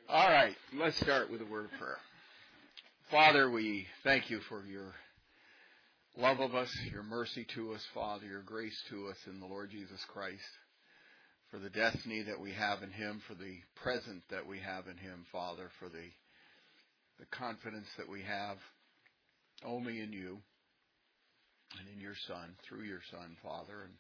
All right, let's start with a word of prayer. Father, we thank you for your love of us, your mercy to us, Father, your grace to us in the Lord Jesus Christ, for the destiny that we have in him, for the present that we have in him, Father, for the confidence that we have only in you and in your Son, through your Son, Father, and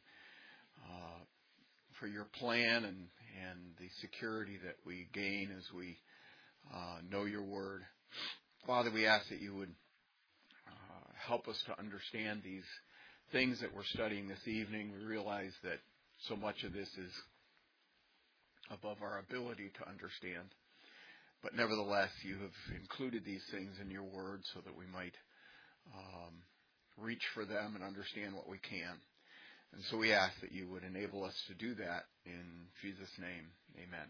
for your plan and the security that we gain as we know your word. Father, we ask that you would help us to understand these things that we're studying this evening. We realize that so much of this is above our ability to understand. But nevertheless, you have included these things in your word so that we might reach for them and understand what we can. And so we ask that you would enable us to do that in Jesus' name. Amen.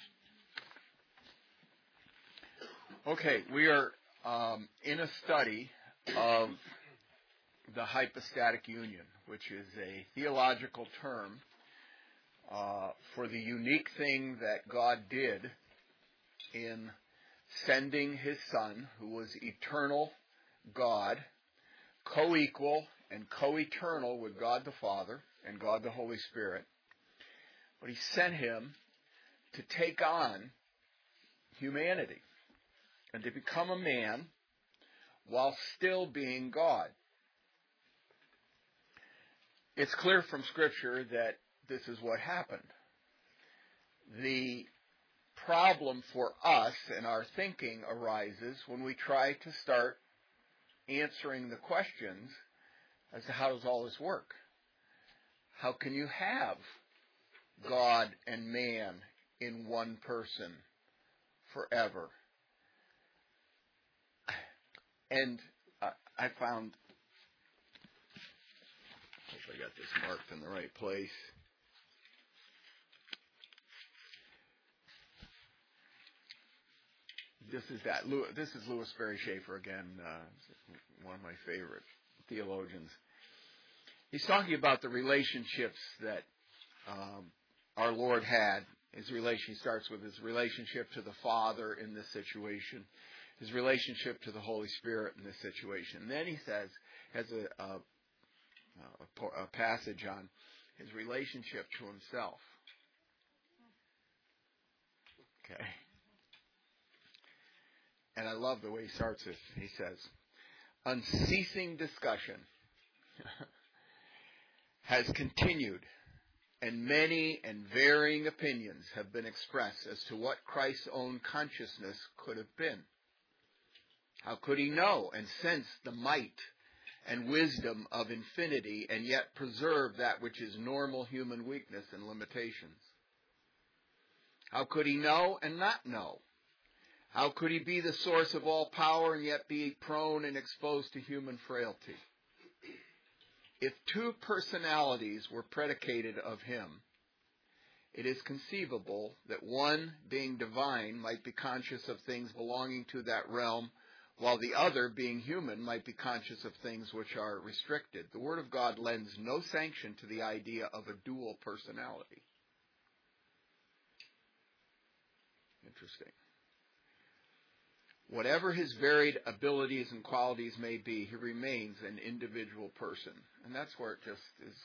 Okay, we are in a study of the hypostatic union, which is a theological term for the unique thing that God did in sending his Son, who was eternal God, co-equal and co-eternal with God the Father and God the Holy Spirit. But he sent him to take on humanity and to become a man while still being God. It's clear from Scripture that this is what happened. The problem for us and our thinking arises when we try to start answering the questions as to how does all this work? How can you have God and man in one person forever? And I found, I hope I got this marked in the right place. This is Louis Berry Schaefer again, one of my favorite theologians. He's talking about the relationships that our Lord had. He starts with his relationship to the Father in this situation, his relationship to the Holy Spirit in this situation. And then he has a passage on his relationship to himself. Okay. And I love the way he starts it. He says, unceasing discussion has continued, and many and varying opinions have been expressed as to what Christ's own consciousness could have been. How could he know and sense the might and wisdom of infinity and yet preserve that which is normal human weakness and limitations? How could he know and not know? How could he be the source of all power and yet be prone and exposed to human frailty? If two personalities were predicated of him, it is conceivable that one, being divine, might be conscious of things belonging to that realm, while the other, being human, might be conscious of things which are restricted. The Word of God lends no sanction to the idea of a dual personality. Interesting. Whatever his varied abilities and qualities may be, he remains an individual person. And that's where it just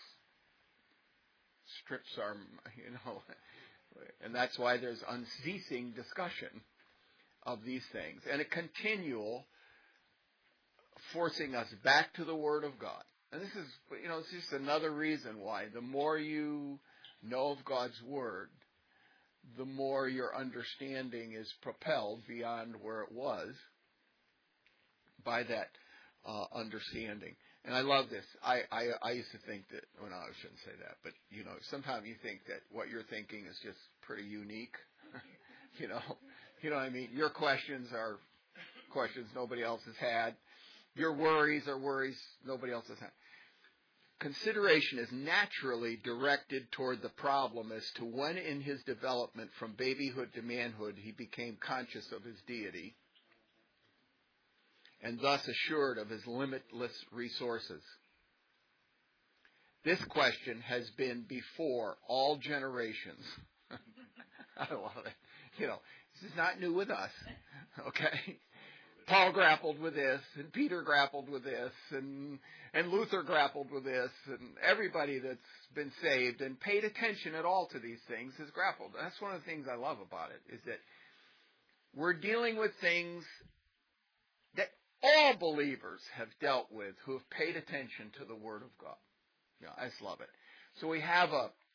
strips our, and that's why there's unceasing discussion of these things. And a continual forcing us back to the Word of God. And this is, it's just another reason why the more you know of God's Word, the more your understanding is propelled beyond where it was by that understanding. And I love this. I used to think that, well, no, I shouldn't say that, but, sometimes you think that what you're thinking is just pretty unique. You know what I mean? Your questions are questions nobody else has had. Your worries are worries nobody else has had. Consideration is naturally directed toward the problem as to when in his development from babyhood to manhood he became conscious of his deity and thus assured of his limitless resources. This question has been before all generations. I love it. This is not new with us. Okay? Paul grappled with this, and Peter grappled with this, and Luther grappled with this, and everybody that's been saved and paid attention at all to these things has grappled. That's one of the things I love about it, is that we're dealing with things that all believers have dealt with who have paid attention to the Word of God. Yeah, I just love it. So we have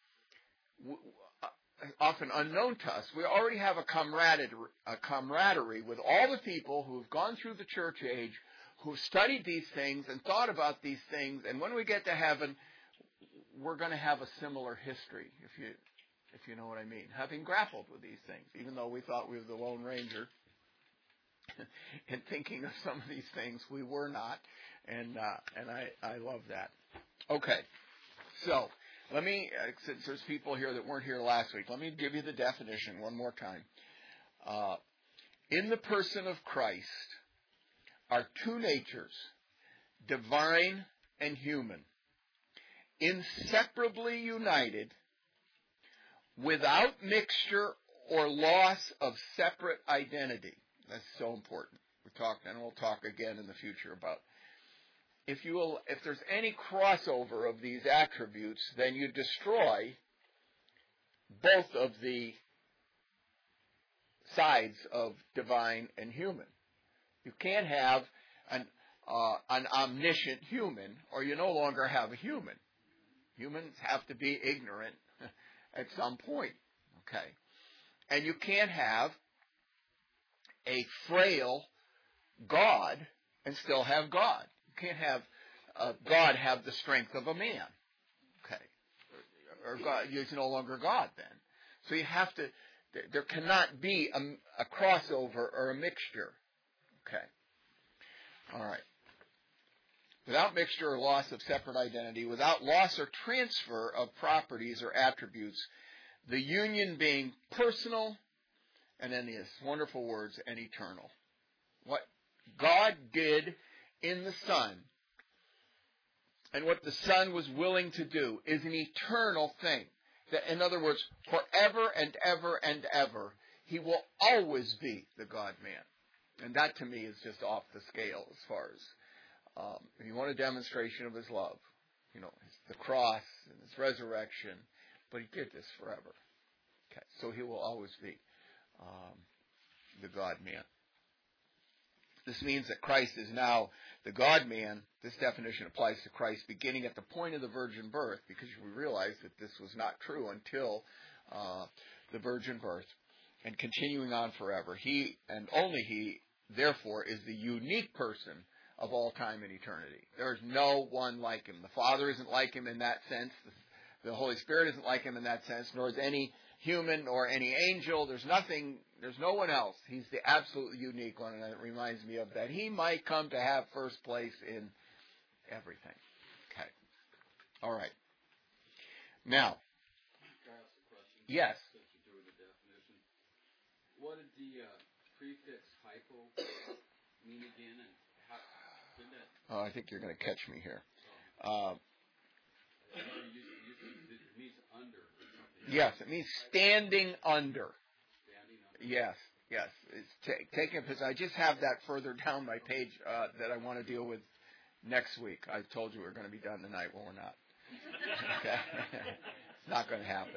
often unknown to us, we already have a camaraderie with all the people who have gone through the church age, who've studied these things and thought about these things, and when we get to heaven, we're going to have a similar history, if you know what I mean, having grappled with these things, even though we thought we were the Lone Ranger. In thinking of some of these things, we were not, and I love that. Okay, so let me, since there's people here that weren't here last week, let me give you the definition one more time. In the person of Christ are two natures, divine and human, inseparably united, without mixture or loss of separate identity. That's so important. We'll talk again in the future about if there's any crossover of these attributes, then you destroy both of the sides of divine and human. You can't have an omniscient human, or you no longer have a human. Humans have to be ignorant at some point. Okay, and you can't have a frail God and still have God. You can't have God have the strength of a man. Okay. Or God, he's no longer God then. So you have to, there cannot be a crossover or a mixture. Okay. All right. Without mixture or loss of separate identity, without loss or transfer of properties or attributes, the union being personal, and then these wonderful words, and eternal. What God did in the Son, and what the Son was willing to do, is an eternal thing. That, in other words, forever and ever and ever, He will always be the God-man. And that to me is just off the scale as far as, if you want a demonstration of His love, the cross and His resurrection, but He did this forever. Okay, so He will always be the God-man. This means that Christ is now the God-man. This definition applies to Christ beginning at the point of the virgin birth, because we realize that this was not true until the virgin birth, and continuing on forever. He, and only He, therefore, is the unique person of all time and eternity. There is no one like Him. The Father isn't like Him in that sense. The Holy Spirit isn't like Him in that sense, nor is any human or any angel. There's no one else. He's the absolutely unique one, and it reminds me of that. He might come to have first place in everything. Okay. All right. Now, can I ask a question? Yes. Since you're doing the definition, what did the prefix hypo mean again, and how did that? Oh, I think you're going to catch me here. It means under or something. Yes, it means standing under. Standing under. Yes. It's taking a position. I just have that further down my page that I want to deal with next week. I told you we were going to be done tonight. Well, we're not. Okay? It's not going to happen.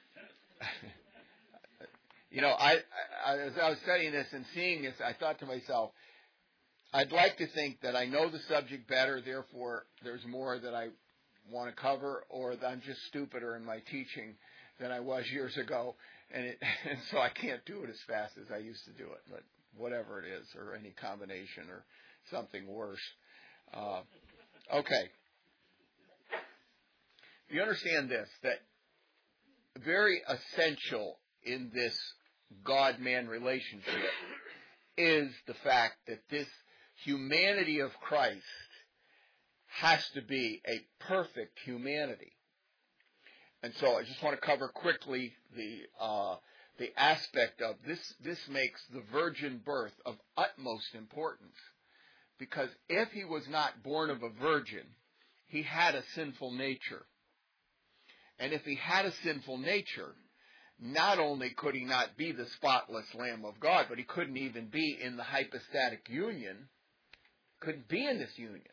As I was studying this and seeing this, I thought to myself, I'd like to think that I know the subject better, therefore there's more that I want to cover, or that I'm just stupider in my teaching than I was years ago, and so I can't do it as fast as I used to do it, but whatever it is, or any combination, or something worse. Okay. You understand this, that very essential in this God-man relationship is the fact that this humanity of Christ has to be a perfect humanity. And so I just want to cover quickly the aspect of this. This makes the virgin birth of utmost importance, because if He was not born of a virgin, He had a sinful nature. And if He had a sinful nature, not only could he not be the spotless Lamb of God, but he couldn't even be in the hypostatic union, couldn't be in this union.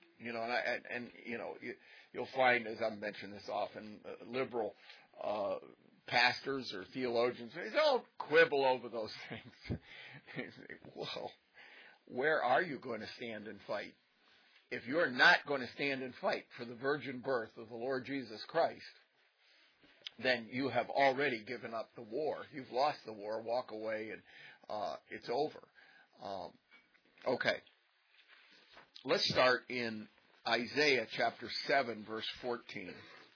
You'll find, as I've mentioned this often, liberal pastors or theologians, they all quibble over those things. Well, where are you going to stand and fight? If you're not going to stand and fight for the virgin birth of the Lord Jesus Christ, then you have already given up the war. You've lost the war. Walk away, and it's over. Okay. Let's start in Isaiah chapter 7, verse 14.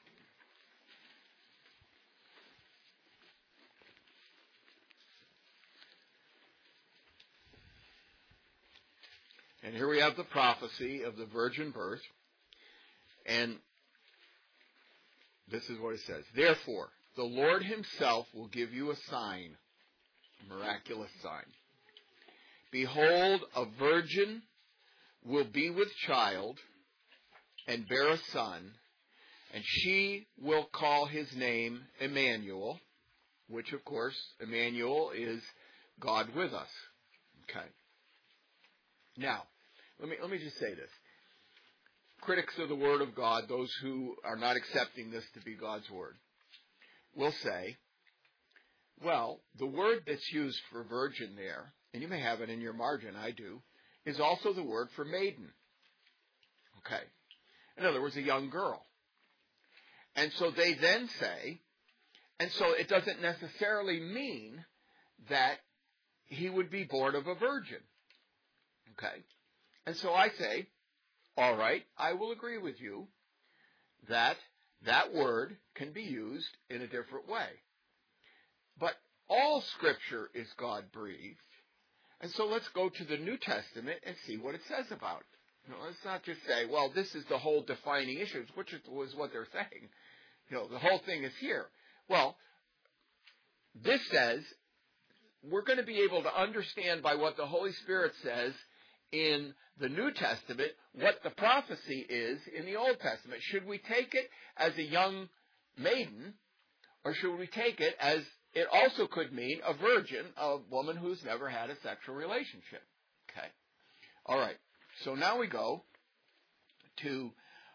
And here we have the prophecy of the virgin birth. And this is what it says. Therefore, the Lord himself will give you a sign, a miraculous sign. Behold, a virgin will be with child and bear a son, and she will call his name Emmanuel, which, of course, Emmanuel is God with us. Okay. Now, let me just say this. Critics of the Word of God, those who are not accepting this to be God's Word, will say, well, the word that's used for virgin there, and you may have it in your margin, I do, is also the word for maiden. Okay. In other words, a young girl. And so they then say, and so it doesn't necessarily mean that he would be born of a virgin. Okay. And so I say, all right, I will agree with you that that word can be used in a different way. But all Scripture is God-breathed. And so let's go to the New Testament and see what it says about it. Let's not just say, well, this is the whole defining issue, which was what they're saying. The whole thing is here. Well, this says we're going to be able to understand by what the Holy Spirit says in the New Testament what the prophecy is in the Old Testament. Should we take it as a young maiden, or should we take it as it also could mean a virgin, a woman who's never had a sexual relationship? Okay. All right. So now we go to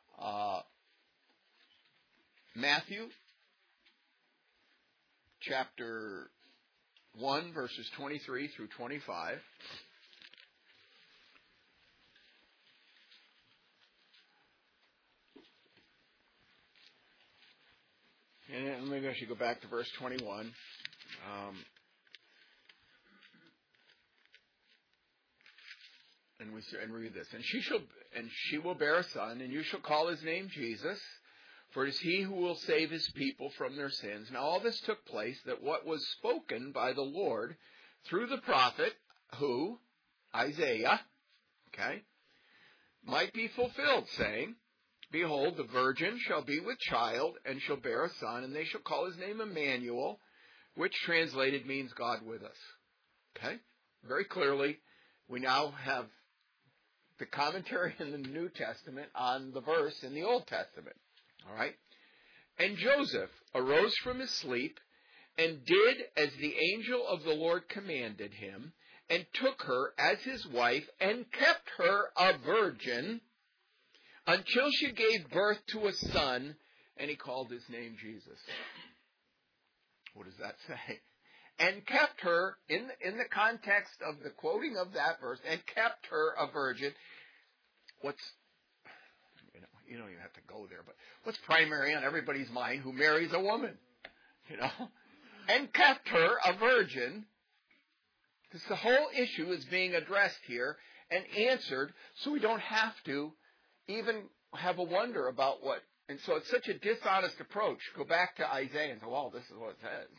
Matthew chapter 1, verses 23 through 25. And maybe I should go back to verse 21. And read this. And she will bear a son, and you shall call his name Jesus, for it is he who will save his people from their sins. Now all this took place that what was spoken by the Lord through the prophet, who? Isaiah, okay, might be fulfilled, saying, Behold, the virgin shall be with child, and shall bear a son, and they shall call his name Emmanuel, which translated means God with us. Okay? Very clearly, we now have the commentary in the New Testament on the verse in the Old Testament. All right? And Joseph arose from his sleep, and did as the angel of the Lord commanded him, and took her as his wife, and kept her a virgin, until she gave birth to a son, and he called his name Jesus. What does that say? And kept her, in the context of the quoting of that verse, and kept her a virgin. You don't even have to go there, but what's primary on everybody's mind who marries a woman? And kept her a virgin. Because the whole issue is being addressed here and answered, so we don't have to even have a wonder about what. And so it's such a dishonest approach. Go back to Isaiah and say, well, this is what it says.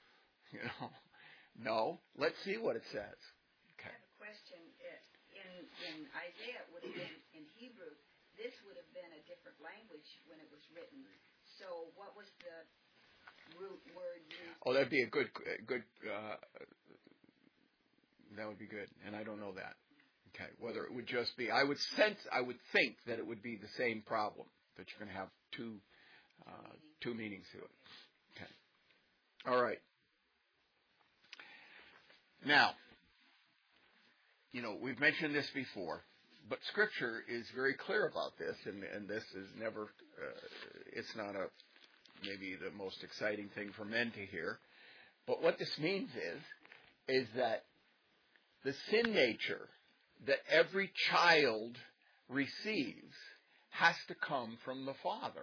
No, let's see what it says. Okay. I have a question. In Isaiah, it would have been in Hebrew. This would have been a different language when it was written. So what was the root word used? Oh, that'd be a good, that would be good. And I don't know that. Okay. Whether it would just be, I would think that it would be the same problem, that you're going to have two meanings to it. Okay. All right. Now, we've mentioned this before, but Scripture is very clear about this, and this is never, it's not maybe the most exciting thing for men to hear. But what this means is that the sin nature that every child receives has to come from the Father.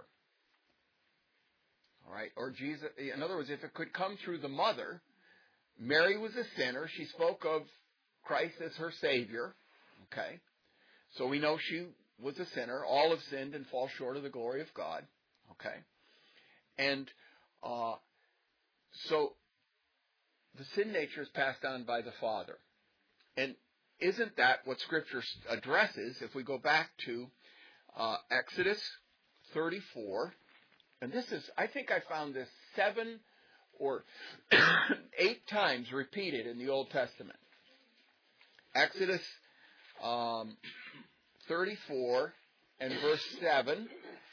All right? Or Jesus, in other words, if it could come through the mother, Mary was a sinner. She spoke of Christ as her Savior. Okay? So we know she was a sinner. All have sinned and fall short of the glory of God. Okay? And so the sin nature is passed on by the Father. And isn't that what Scripture addresses? If we go back to Exodus 34, and this is, I think I found this 7 or 8 times repeated in the Old Testament. Exodus 34 and verse 7.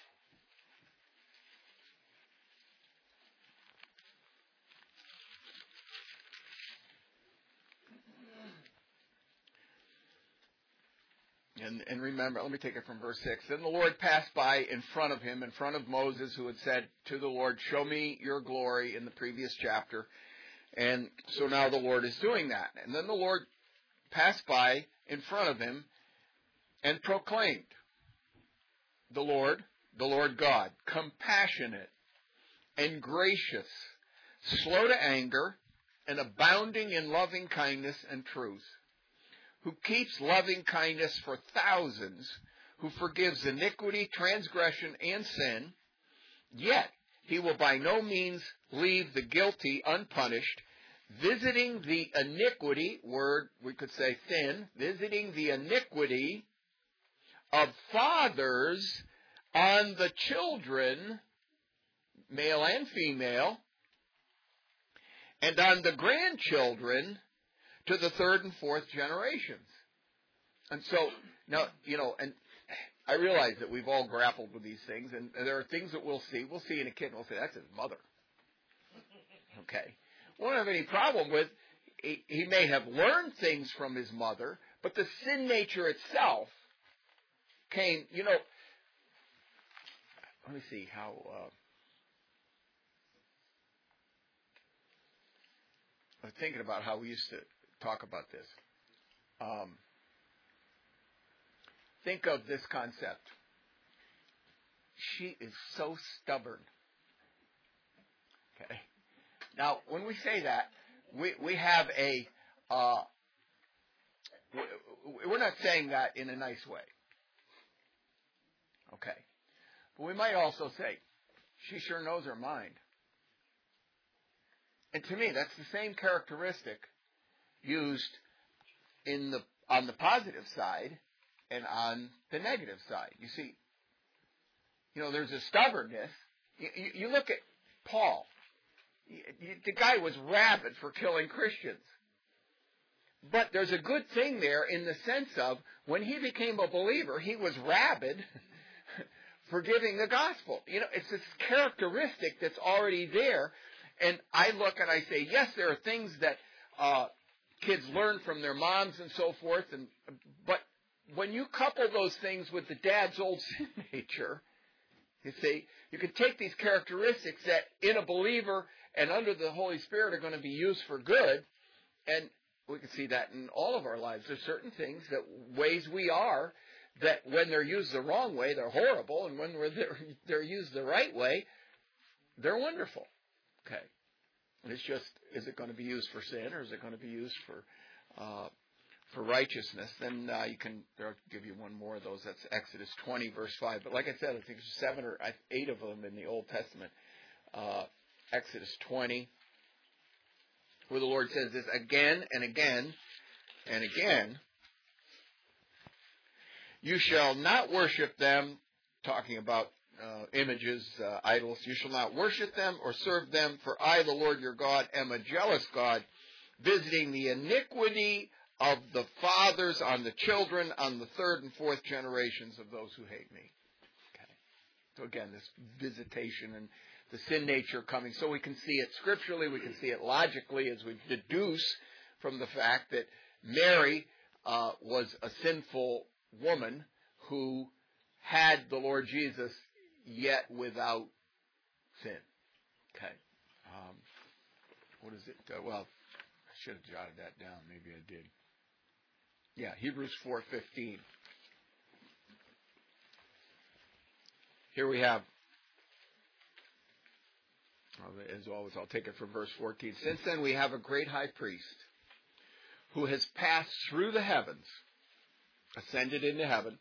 And remember, let me take it from verse 6. Then the Lord passed by in front of him, in front of Moses, who had said to the Lord, "Show me your glory," in the previous chapter. And so now the Lord is doing that. And then the Lord passed by in front of him and proclaimed, the Lord God, compassionate and gracious, slow to anger, and abounding in loving kindness and truth, who keeps loving kindness for thousands, who forgives iniquity, transgression, and sin, yet he will by no means leave the guilty unpunished, visiting the iniquity, word we could say sin, visiting the iniquity of fathers on the children, male and female, and on the grandchildren to the 3rd and 4th generations. And so, now, and I realize that we've all grappled with these things, and there are things that we'll see. We'll see in a kid, and we'll say, that's his mother. Okay. We don't have any problem with, he may have learned things from his mother, but the sin nature itself came, let me see how, I was thinking about how we used to talk about this. Think of this concept. She is so stubborn. Okay. Now, when we say that, we have we're not saying that in a nice way. Okay. But we might also say, she sure knows her mind. And to me, that's the same characteristic used on the positive side and on the negative side. You see, there's a stubbornness. You look at Paul. The guy was rabid for killing Christians. But there's a good thing there in the sense of when he became a believer, he was rabid for giving the gospel. It's this characteristic that's already there. And I look and I say, yes, there are things that kids learn from their moms and so forth. But when you couple those things with the dad's old sin nature, you see, you can take these characteristics that in a believer and under the Holy Spirit are going to be used for good. And we can see that in all of our lives. There's certain things, ways we are, that when they're used the wrong way, they're horrible. And when they're used the right way, they're wonderful. Okay. And it's just, is it going to be used for sin or is it going to be used for righteousness? Then I'll give you one more of those. That's Exodus 20, verse 5. But like I said, I think there's 7 or 8 of them in the Old Testament. Exodus 20, where the Lord says this again and again and again. You shall not worship them, talking about images, idols. You shall not worship them or serve them, for I, the Lord your God, am a jealous God, visiting the iniquity of the fathers on the children, on the 3rd and 4th generations of those who hate me. Okay. So again, this visitation, and the sin nature coming. So we can see it scripturally, we can see it logically as we deduce from the fact that Mary was a sinful woman who had the Lord Jesus yet without sin. Okay. What is it? Well, I should have jotted that down. Maybe I did. Yeah, Hebrews 4:15. Here we have, as always, I'll take it from verse 14. Since then we have a great high priest who has passed through the heavens, ascended into heaven,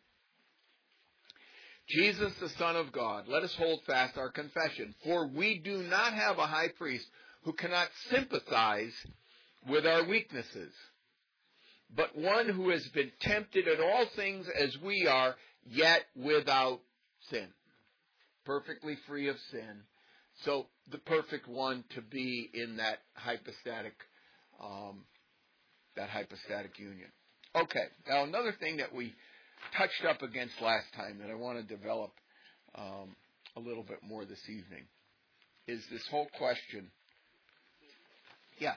Jesus, the Son of God. Let us hold fast our confession, for we do not have a high priest who cannot sympathize with our weaknesses, but one who has been tempted in all things as we are, yet without sin. Perfectly free of sin. So the perfect one to be in that hypostatic union. Okay, now another thing that we touched up against last time that I want to develop a little bit more this evening is this whole question. Yeah.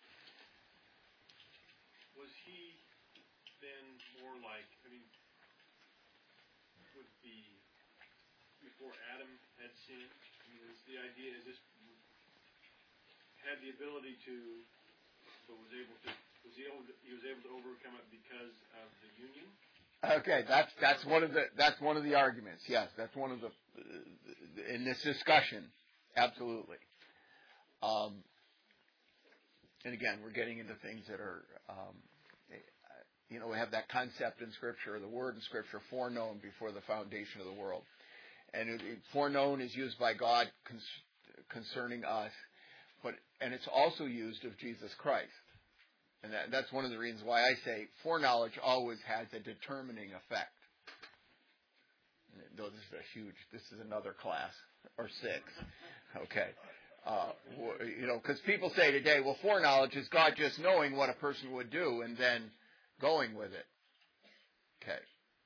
Was he then more like, would be before Adam had sinned? Is the idea is this had the ability to, but was he was able to overcome it because of the union? Okay, that's one of the arguments. Yes, that's one of the in this discussion. Absolutely. And again, we're getting into things that are, we have that concept in Scripture, the word in Scripture, foreknown before the foundation of the world. And foreknown is used by God concerning us, and it's also used of Jesus Christ. And that's one of the reasons why I say foreknowledge always has a determining effect. Though this is another class, or 6. Okay. Because people say today, well, foreknowledge is God just knowing what a person would do and then going with it. Okay.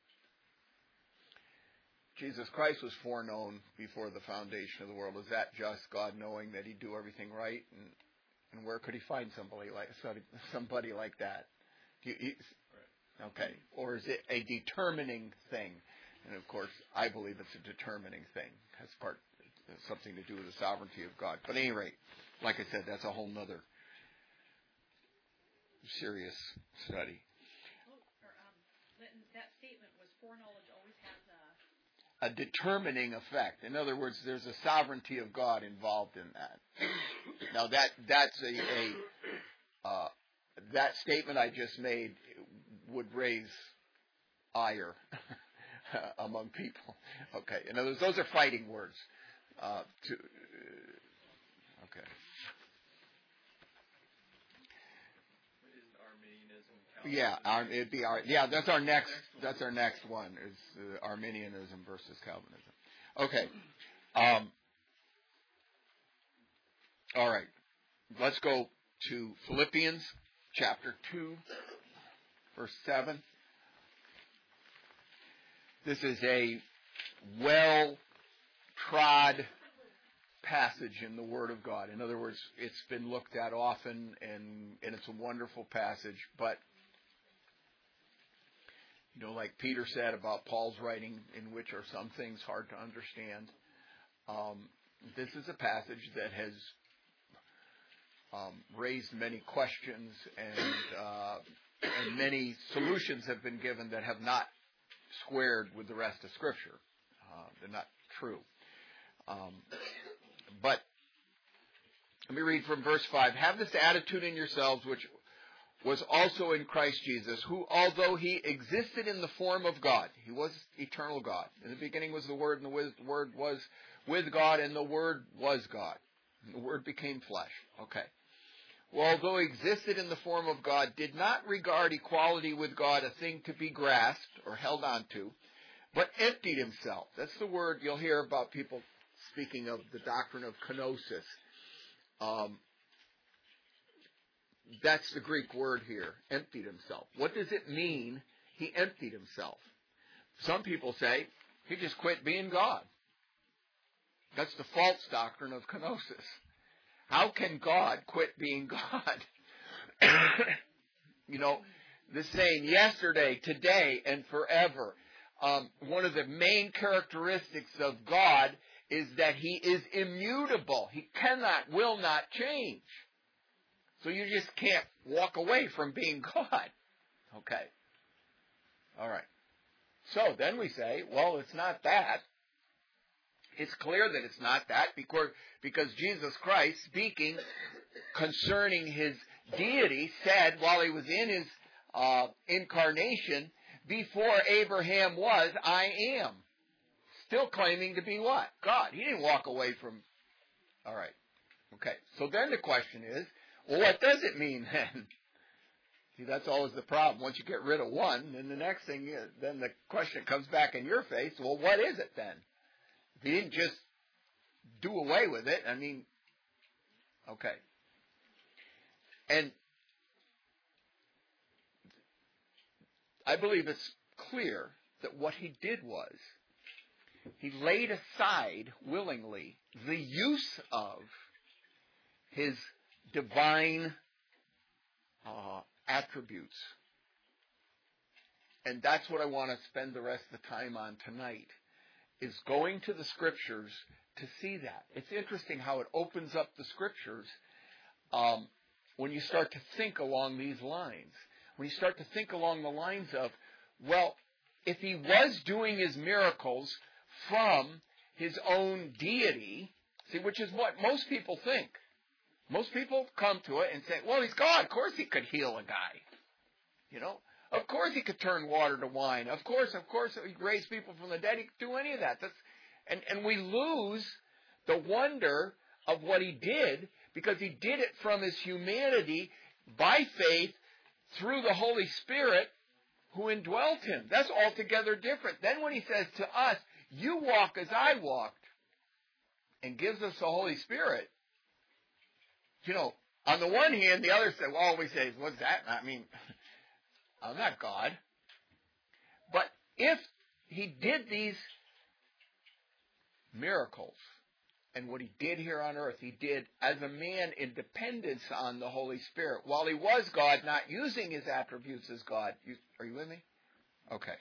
Jesus Christ was foreknown before the foundation of the world. Is that just God knowing that He'd do everything right? And where could He find somebody like that? Okay. Or is it a determining thing? And of course, I believe it's a determining thing. It has something to do with the sovereignty of God. But at any rate, like I said, that's a whole nother serious study. That statement was foreknowledge always has a determining effect. In other words, there's a sovereignty of God involved in that. Now that's that statement I just made would raise ire among people. Okay, in other words, those are fighting words. Okay. It'd be that's our next one is Arminianism versus Calvinism. Okay. All right. Let's go to Philippians chapter 2, verse 7. This is a well-trod passage in the Word of God. In other words, it's been looked at often, and it's a wonderful passage. But, like Peter said about Paul's writing, in which are some things hard to understand, this is a passage that has raised many questions, and many solutions have been given that have not squared with the rest of Scripture. They're not true. But let me read from verse 5. Have this attitude in yourselves, which was also in Christ Jesus, who, although He existed in the form of God, He was eternal God. In the beginning was the Word, and the Word was with God, and the Word was God. And the Word became flesh. Okay. Well, although He existed in the form of God, did not regard equality with God a thing to be grasped or held on to, but emptied Himself. That's the word you'll hear about people speaking of the doctrine of kenosis. That's the Greek word here, emptied Himself. What does it mean He emptied Himself? Some people say He just quit being God. That's the false doctrine of kenosis. How can God quit being God? You know, the same yesterday, today, and forever. One of the main characteristics of God is that He is immutable. He cannot, will not change. So you just can't walk away from being God. Okay. All right. So then we say, well, it's not that. It's clear that it's not that because Jesus Christ, speaking concerning His deity, said while He was in His incarnation, before Abraham was, I am. Still claiming to be what? God. He didn't walk away from... All right. Okay. So then the question is, well, what does it mean then? See, that's always the problem. Once you get rid of one, then the next thing is, then the question comes back in your face, well, what is it then? If He didn't just do away with it, I mean, okay. And I believe it's clear that what He did was, He laid aside willingly the use of His divine attributes. And that's what I want to spend the rest of the time on tonight, is going to the Scriptures to see that. It's interesting how it opens up the Scriptures when you start to think along these lines. When you start to think along the lines of, well, if He was doing His miracles from His own deity, see, which is what most people think. Most people come to it and say, well, He's God. Of course He could heal a guy. You know, of course He could turn water to wine. Of course, He could raise people from the dead. He could do any of that. And we lose the wonder of what He did because He did it from His humanity by faith through the Holy Spirit who indwelt Him. That's altogether different. Then when He says to us, you walk as I walked, and gives us the Holy Spirit, you know, on the one hand, the other say, well, all we say is, what's that? I mean, I'm not God. But if He did these miracles, and what He did here on earth, He did as a man in dependence on the Holy Spirit. While He was God, not using His attributes as God. Are you with me? Okay.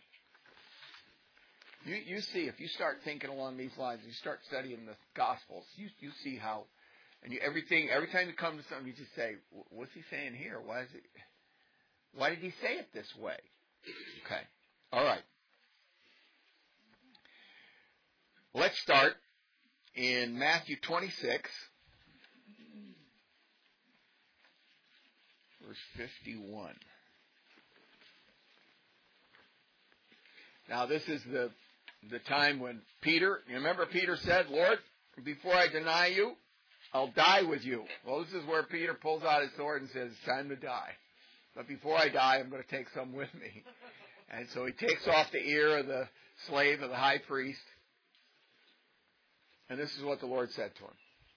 You see, if you start thinking along these lines, you start studying the Gospels, you see how, and every time you come to something, you just say, what's He saying here? Why did He say it this way? Okay. All right. Let's start in Matthew 26, verse 51. Now, this is the time when Peter, you remember Peter said, Lord, before I deny You, I'll die with You. Well, this is where Peter pulls out his sword and says, it's time to die. But before I die, I'm going to take some with me. And so he takes off the ear of the slave of the high priest. And this is what the Lord said to him.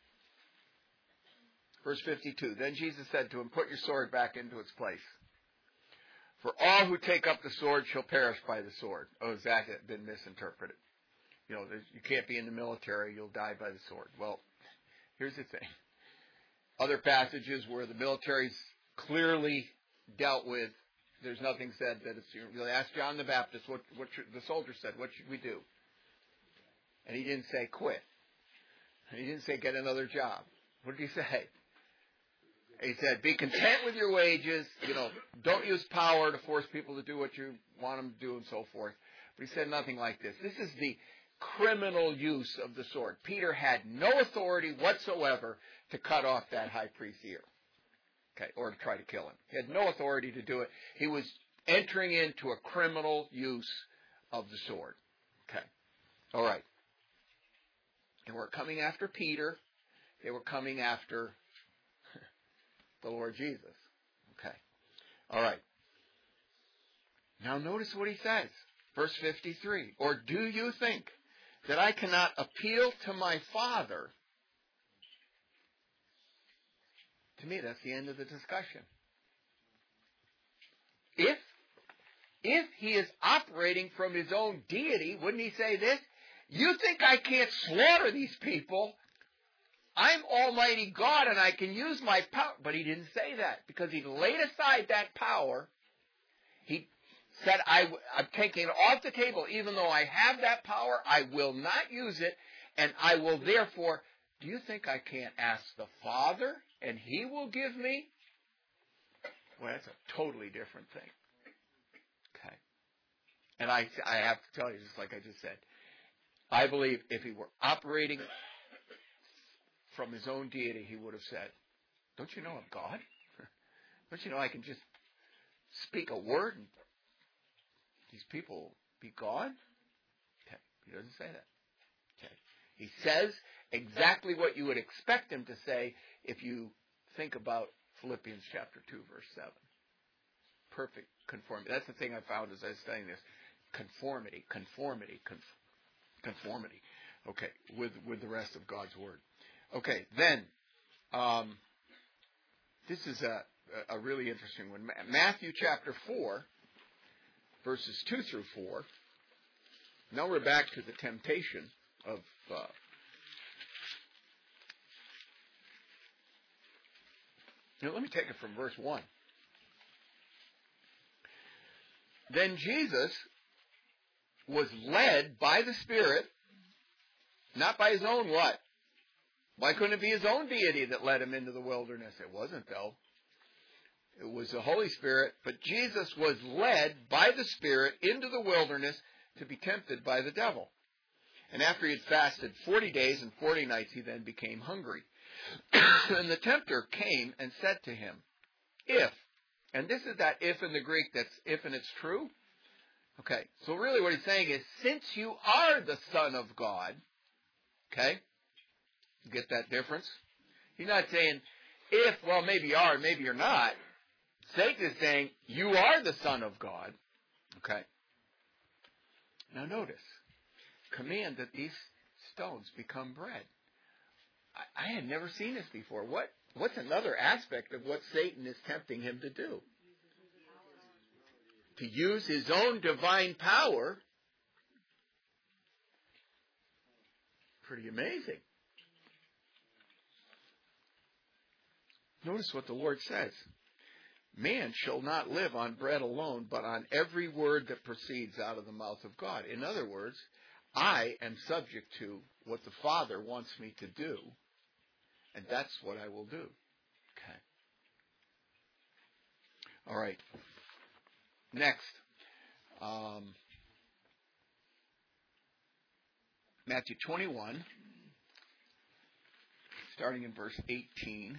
Verse 52, then Jesus said to him, put your sword back into its place. For all who take up the sword shall perish by the sword. Oh, has that been misinterpreted? You know, you can't be in the military, you'll die by the sword. Well, here's the thing. Other passages where the military's clearly dealt with, there's nothing said that it's, you ask John the Baptist what the soldier said, what should we do? And he didn't say quit. And he didn't say get another job. What did he say? He said, be content with your wages, don't use power to force people to do what you want them to do and so forth. But he said nothing like this. This is the criminal use of the sword. Peter had no authority whatsoever to cut off that high priest's ear. Okay, or to try to kill him. He had no authority to do it. He was entering into a criminal use of the sword. Okay. All right. They were coming after Peter. They were coming after the Lord Jesus. Okay. All right. Now notice what he says. Verse 53. Or do you think that I cannot appeal to my Father? To me, that's the end of the discussion. If he is operating from his own deity, wouldn't he say this? You think I can't slaughter these people? I'm Almighty God and I can use my power. But he didn't say that because he laid aside that power. He said, I'm taking it off the table. Even though I have that power, I will not use it. And I will therefore, do you think I can't ask the Father and he will give me? Well, that's a totally different thing. Okay. And I have to tell you, just like I just said, I believe if he were operating from his own deity, he would have said, don't you know I'm God? Don't you know I can just speak a word and these people be gone? Okay. He doesn't say that. Okay. He says exactly what you would expect him to say if you think about Philippians chapter 2, verse 7. Perfect conformity. That's the thing I found as I was studying this. Conformity. Okay, with the rest of God's Word. Okay, then, this is a really interesting one. Matthew chapter 4, verses 2 through 4. Now we're back to the temptation of let me take it from verse 1. Then Jesus was led by the Spirit, not by his own what? Why couldn't it be his own deity that led him into the wilderness? It wasn't, though. It was the Holy Spirit, but Jesus was led by the Spirit into the wilderness to be tempted by the devil. And after he had fasted 40 days and 40 nights, he then became hungry. And the tempter came and said to him, if, and this is that if in the Greek that's if and it's true. Okay, so really what he's saying is, since you are the Son of God, okay, you get that difference? He's not saying, if, well, maybe you are, maybe you're not. Satan is saying, you are the Son of God. Okay. Now notice, command that these stones become bread. I had never seen this before. What's another aspect of what Satan is tempting him to do? To use his own divine power. Pretty amazing. Notice what the Lord says. Man shall not live on bread alone, but on every word that proceeds out of the mouth of God. In other words, I am subject to what the Father wants me to do, and that's what I will do. Okay. All right. Next. Matthew 21, starting in verse 18.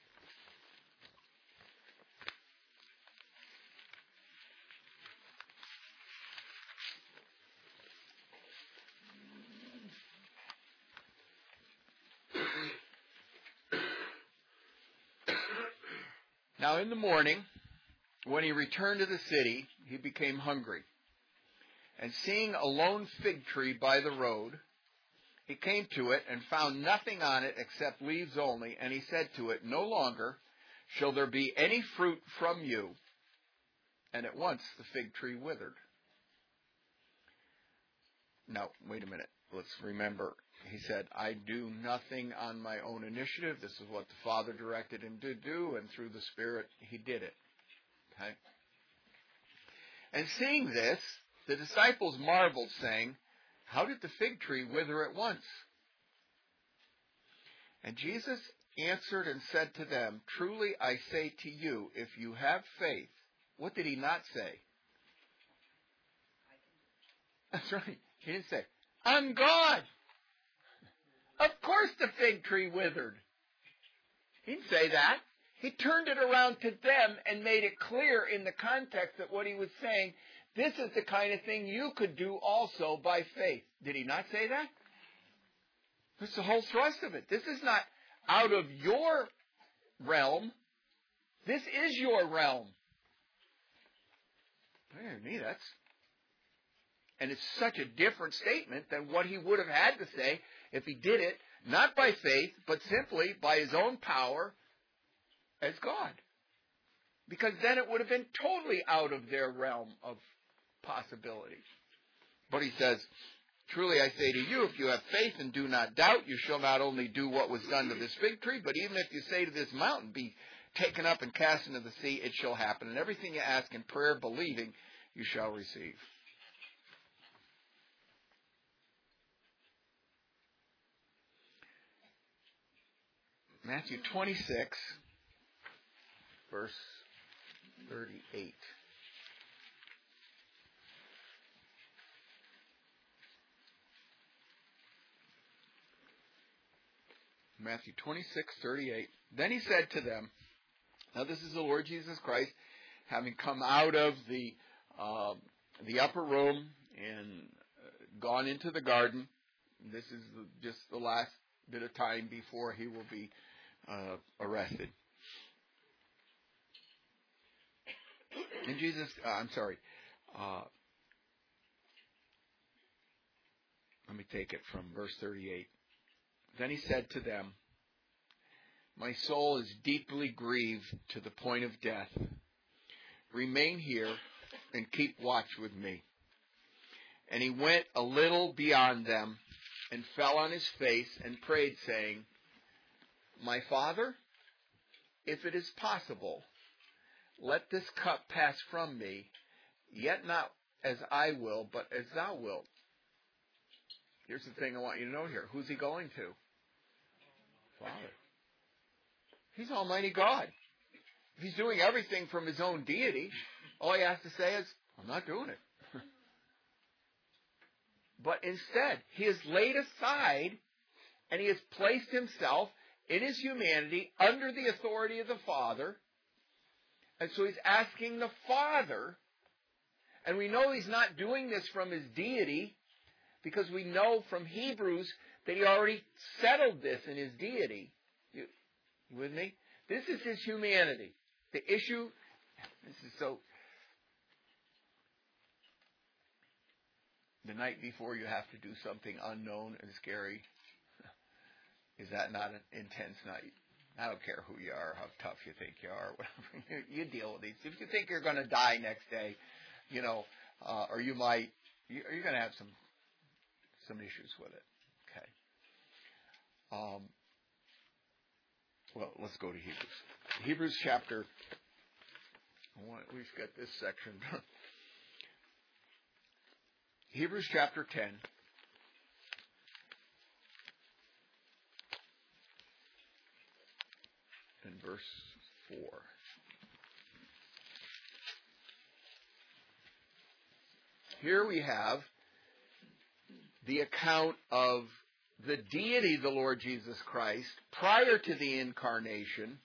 Now in the morning, when he returned to the city, he became hungry. And seeing a lone fig tree by the road, he came to it and found nothing on it except leaves only. And he said to it, no longer shall there be any fruit from you. And at once the fig tree withered. Now, wait a minute. Let's remember. He said, I do nothing on my own initiative. This is what the Father directed him to do, and through the Spirit, he did it. Okay? And seeing this, the disciples marveled, saying, how did the fig tree wither at once? And Jesus answered and said to them, truly I say to you, if you have faith. What did he not say? That's right. He didn't say, I'm God. Of course the fig tree withered. He didn't say that. He turned it around to them and made it clear in the context that what he was saying, this is the kind of thing you could do also by faith. Did he not say that? That's the whole thrust of it. This is not out of your realm. This is your realm. Me, and it's such a different statement than what he would have had to say if he did it, not by faith, but simply by his own power as God. Because then it would have been totally out of their realm of possibility. But he says, Truly I say to you, if you have faith and do not doubt, you shall not only do what was done to this fig tree, but even if you say to this mountain, be taken up and cast into the sea, it shall happen. And everything you ask in prayer, believing, you shall receive. Matthew 26, verse 38. Matthew 26:38. Then he said to them, now this is the Lord Jesus Christ, having come out of the upper room and gone into the garden. This is just the last bit of time before he will be arrested. And Jesus, let me take it from verse 38. Then he said to them, my soul is deeply grieved to the point of death. Remain here and keep watch with me. And he went a little beyond them and fell on his face and prayed, saying, my Father, if it is possible, let this cup pass from me, yet not as I will, but as thou wilt. Here's the thing I want you to know here. Who's he going to? Father. He's Almighty God. If he's doing everything from his own deity, all he has to say is, I'm not doing it. But instead, he has laid aside and he has placed himself in his humanity under the authority of the Father. And so he's asking the Father, and we know he's not doing this from his deity, because we know from Hebrews that he already settled this in his deity. You with me? This is his humanity. The issue, this is so, the night before you have to do something unknown and scary, is that not an intense night? I don't care who you are, how tough you think you are, whatever. You deal with these. If you think you're going to die next day, or you might, you're going to have some issues with it. Okay. Well, let's go to Hebrews. Hebrews chapter, I want to at least get this section done. Hebrews chapter 10. And verse 4. Here we have the account of the deity of the Lord Jesus Christ prior to the incarnation.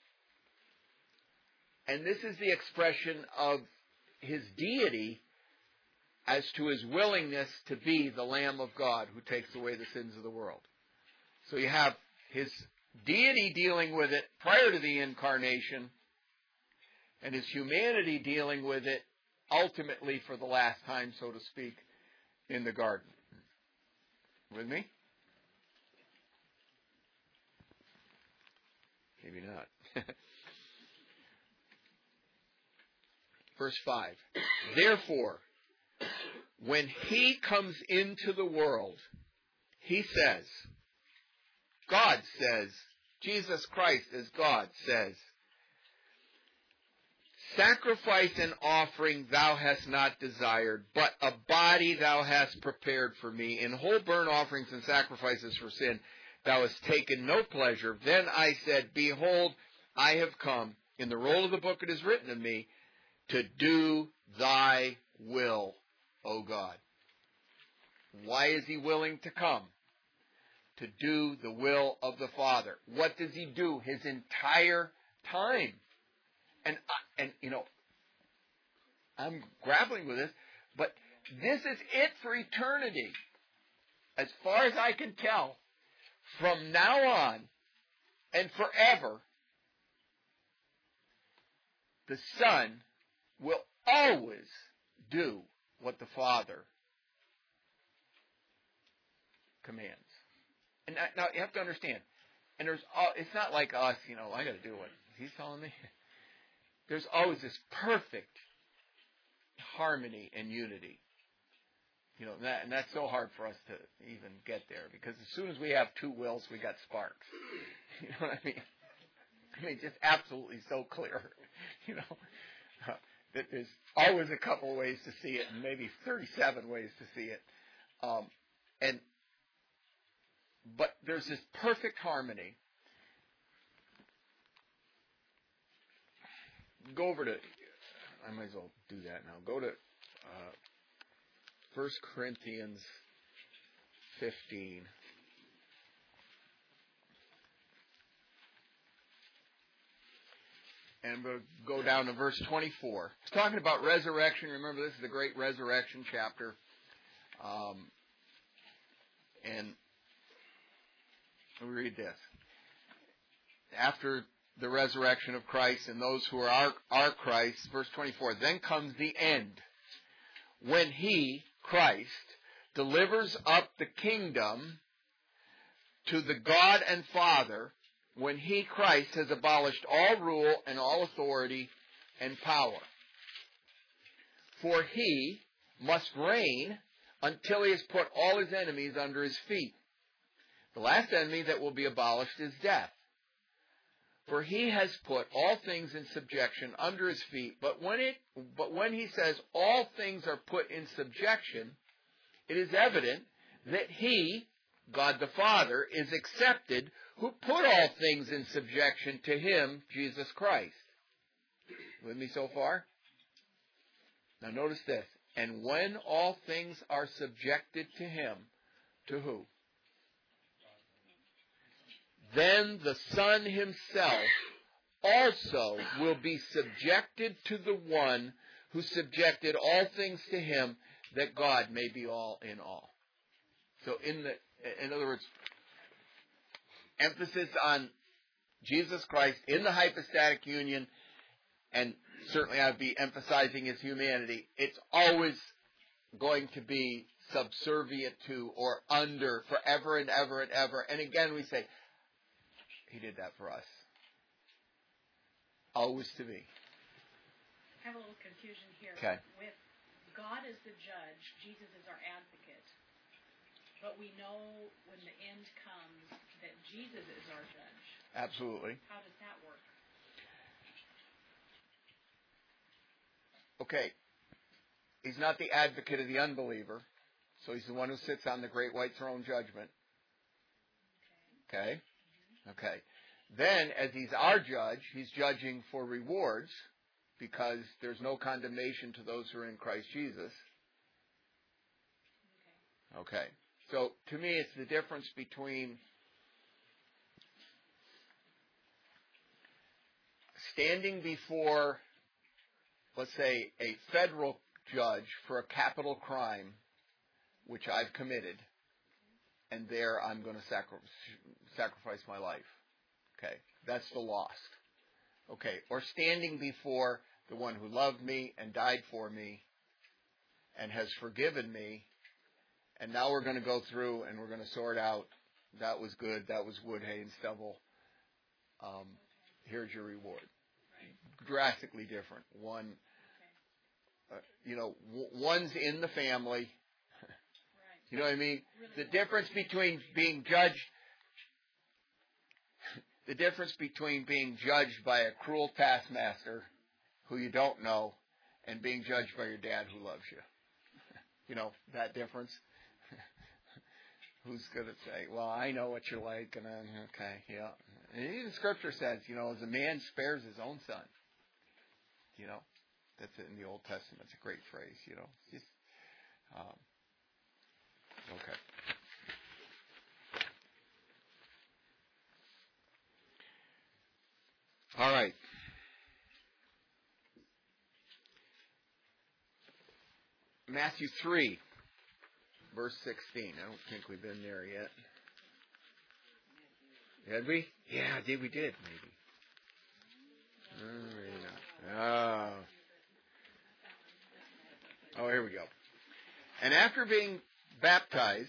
And this is the expression of his deity as to his willingness to be the Lamb of God who takes away the sins of the world. So you have his deity dealing with it prior to the incarnation, and his humanity dealing with it ultimately for the last time, so to speak, in the garden. With me? Maybe not. Verse 5. Therefore, when he comes into the world, he says, God says, Jesus Christ as God says, sacrifice and offering thou hast not desired, but a body thou hast prepared for me. In whole burnt offerings and sacrifices for sin thou hast taken no pleasure. Then I said, behold, I have come. In the roll of the book it is written of me, to do thy will, O God. Why is he willing to come? To do the will of the Father. What does he do his entire time? And I'm grappling with this, but this is it for eternity. As far as I can tell, from now on and forever, the Son will always do what the Father commands. And now you have to understand, and it's not like us, I got to do what he's telling me. There's always this perfect harmony and unity. You know, and that's so hard for us to even get there, because as soon as we have two wills, we got sparks. You know what I mean? I mean, just absolutely so clear. You know, that there's always a couple of ways to see it, and maybe 37 ways to see it. But there's this perfect harmony. Go over to, I might as well do that now. Go to 1 Corinthians 15. And we'll go down to verse 24. It's talking about resurrection. Remember, this is the great resurrection chapter. And we read this. After the resurrection of Christ and those who are Christ, verse 24, then comes the end, when He, Christ, delivers up the kingdom to the God and Father, when He, Christ, has abolished all rule and all authority and power. For He must reign until He has put all His enemies under His feet. The last enemy that will be abolished is death. For He has put all things in subjection under His feet. But when He says all things are put in subjection, it is evident that He, God the Father, is accepted, who put all things in subjection to Him, Jesus Christ. With me so far? Now notice this. And when all things are subjected to Him, to who? Then the Son Himself also will be subjected to the one who subjected all things to Him, that God may be all in all. So in other words, emphasis on Jesus Christ in the hypostatic union, and certainly I'd be emphasizing His humanity. It's always going to be subservient to or under forever and ever and ever. And again we say, He did that for us. Always to be. I have a little confusion here. Okay. With God as the judge, Jesus is our advocate. But we know when the end comes that Jesus is our judge. Absolutely. How does that work? Okay. He's not the advocate of the unbeliever, so He's the one who sits on the great white throne judgment. Okay? Okay. Then, as He's our judge, He's judging for rewards, because there's no condemnation to those who are in Christ Jesus. Okay. So, to me, it's the difference between standing before, let's say, a federal judge for a capital crime, which I've committed, and there I'm going to sacrifice my life. Okay, that's the lost. Okay, or standing before the one who loved me and died for me and has forgiven me, and now we're going to go through and we're going to sort out, that was good, that was wood, hay, and stubble. Here's your reward. Drastically different. One, one's in the family. You know what I mean? The difference between being judged by a cruel taskmaster who you don't know and being judged by your dad who loves you. You know, that difference? Who's going to say, well, I know what you're like, and then, okay, yeah. And even Scripture says, as a man spares his own son. That's it in the Old Testament. It's a great phrase, Just, okay. All right. Matthew 3, verse 16. I don't think we've been there yet. Had we? Yeah, we did, maybe. Oh, here we go. And after being baptized,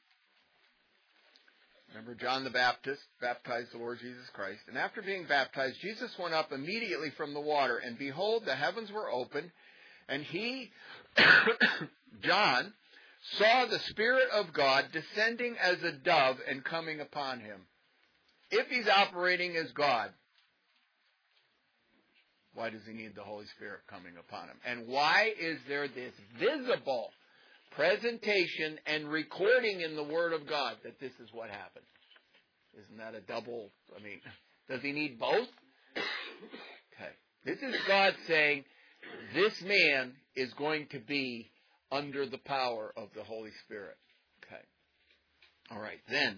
remember John the Baptist baptized the Lord Jesus Christ, and after being baptized, Jesus went up immediately from the water, and behold, the heavens were opened, and he, John, saw the Spirit of God descending as a dove and coming upon him. If he's operating as God, why does he need the Holy Spirit coming upon him? And why is there this visible presentation and recording in the Word of God that this is what happened? Isn't that a double? Does he need both? Okay. This is God saying, this man is going to be under the power of the Holy Spirit. Okay. All right. Then,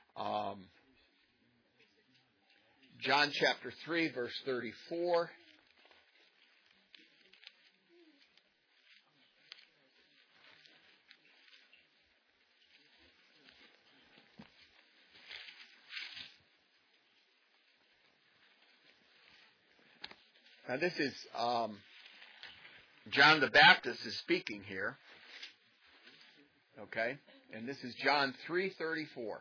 John chapter 3, verse 34. Now this is John the Baptist is speaking here. Okay? And this is John 3:34.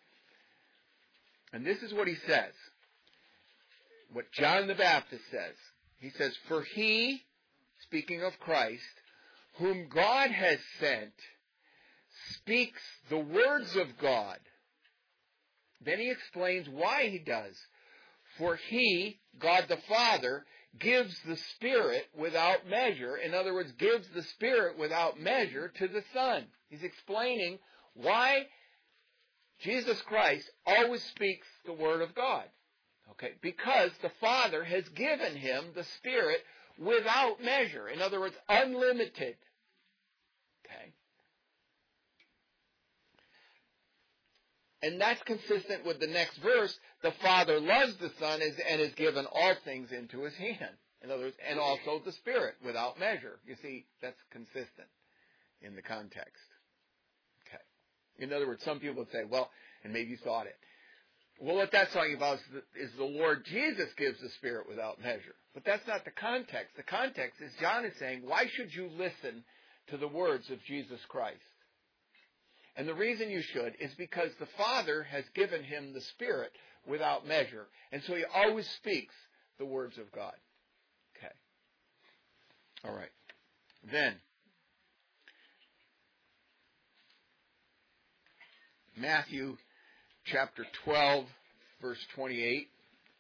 And this is what he says. What John the Baptist says. He says, "For he," speaking of Christ, "whom God has sent, speaks the words of God." Then he explains why he does. "For he," God the Father, "gives the Spirit without measure." In other words, gives the Spirit without measure to the Son. He's explaining why Jesus Christ always speaks the Word of God. Okay? Because the Father has given him the Spirit without measure. In other words, unlimited. Okay? And that's consistent with the next verse. The Father loves the Son and has given all things into his hand. In other words, and also the Spirit without measure. You see, that's consistent in the context. Okay. In other words, some people would say, well, and maybe you thought it, well, what that's talking about is the Lord Jesus gives the Spirit without measure. But that's not the context. The context is John is saying, why should you listen to the words of Jesus Christ? And the reason you should is because the Father has given him the Spirit without measure. And so he always speaks the words of God. Okay. All right. Then, Matthew chapter 12, verse 28.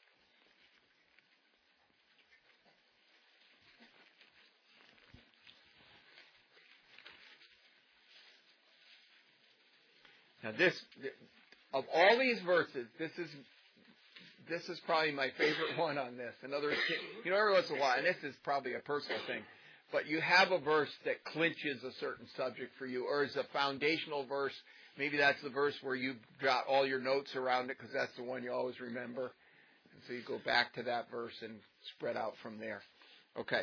Now this, of all these verses, this is probably my favorite one on this. In other words, every once in a while, and this is probably a personal thing, but you have a verse that clinches a certain subject for you, or is a foundational verse. Maybe that's the verse where you got all your notes around it because that's the one you always remember. And so you go back to that verse and spread out from there. Okay.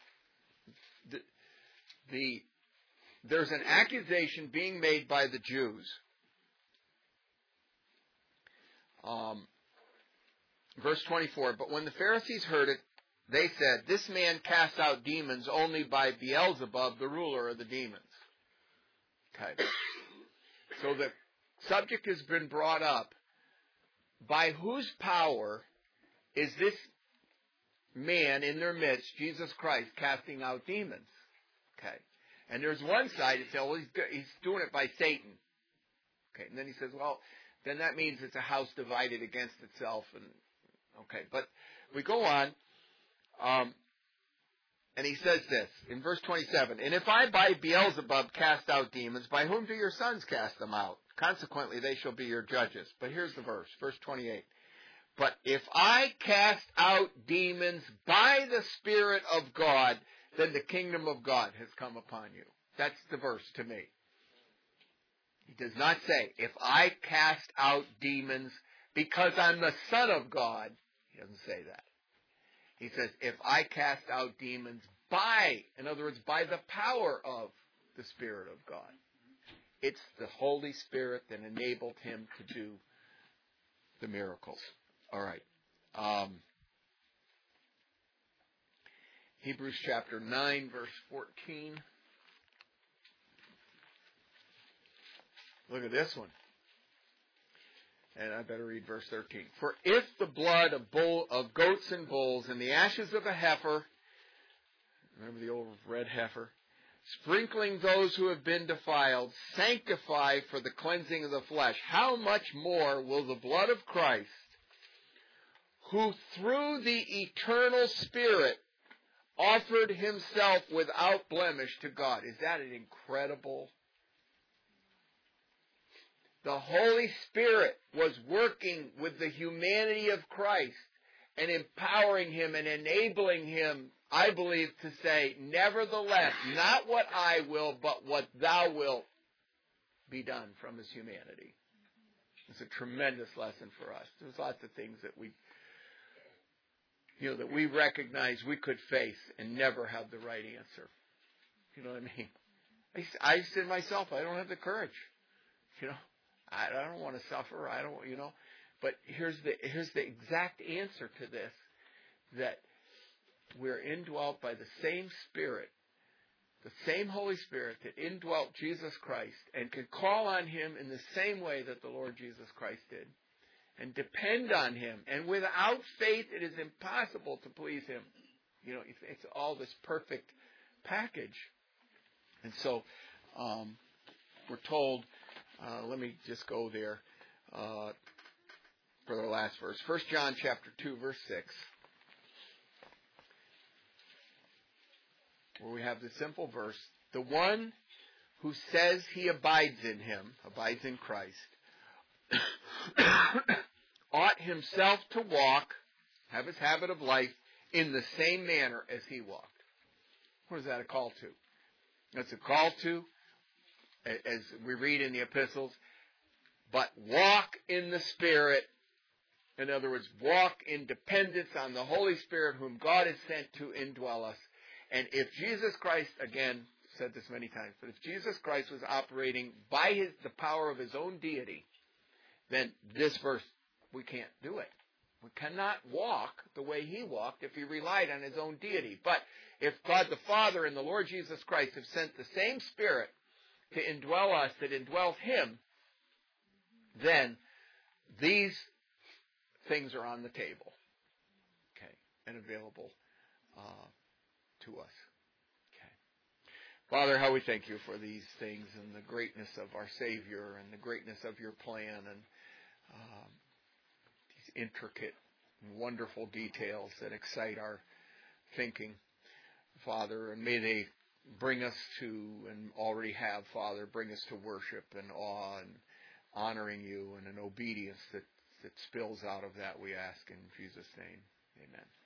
There's an accusation being made by the Jews. Verse 24, "But when the Pharisees heard it, they said, 'This man casts out demons only by Beelzebub, the ruler of the demons.'" Okay. So the subject has been brought up. By whose power is this man in their midst, Jesus Christ, casting out demons? Okay. And there's one side that says, well, he's doing it by Satan. Okay. And then he says, well, then that means it's a house divided against itself. And okay. But we go on. And he says this in verse 27, "And if I by Beelzebub cast out demons, by whom do your sons cast them out? Consequently, they shall be your judges." But here's the verse, verse 28. "But if I cast out demons by the Spirit of God, then the kingdom of God has come upon you." That's the verse to me. He does not say, if I cast out demons because I'm the Son of God. He doesn't say that. He says, if I cast out demons by, in other words, by the power of the Spirit of God. It's the Holy Spirit that enabled him to do the miracles. All right. Hebrews chapter 9, verse 14. Look at this one. And I better read verse 13. "For if the blood of goats and bulls and the ashes of a heifer," remember the old red heifer, sprinkling those who have been defiled, sanctify for the cleansing of the flesh. How much more will the blood of Christ, who through the eternal Spirit offered himself without blemish to God. Is that an incredible? The Holy Spirit was working with the humanity of Christ and empowering him and enabling him, I believe, to say, nevertheless, not what I will, but what thou wilt be done from his humanity. It's a tremendous lesson for us. There's lots of things that that we recognize we could face and never have the right answer. You know what I mean? I said myself, I don't have the courage. I don't want to suffer. I don't, But here's the exact answer to this, that we're indwelt by the same Spirit, the same Holy Spirit that indwelt Jesus Christ and could call on him in the same way that the Lord Jesus Christ did and depend on him. And without faith, it is impossible to please him. It's all this perfect package. And so we're told, let me just go there for the last verse. 1 John chapter 2, verse 6. Where we have the simple verse, the one who says he abides in him, abides in Christ, ought himself to walk, have his habit of life, in the same manner as he walked. What is that a call to? That's a call to, as we read in the epistles, but walk in the Spirit. In other words, walk in dependence on the Holy Spirit whom God has sent to indwell us. And if Jesus Christ, again, said this many times, but if Jesus Christ was operating by the power of his own deity, then this verse, we can't do it. We cannot walk the way he walked if he relied on his own deity. But if God the Father and the Lord Jesus Christ have sent the same Spirit to indwell us that indwells him, then these things are on the table, and available to us. Father, how we thank you for these things and the greatness of our Savior and the greatness of your plan and these intricate and wonderful details that excite our thinking, Father, and may they bring us to, and already have, Father, bring us to worship and awe and honoring you and an obedience that spills out of that, we ask in Jesus' name. Amen.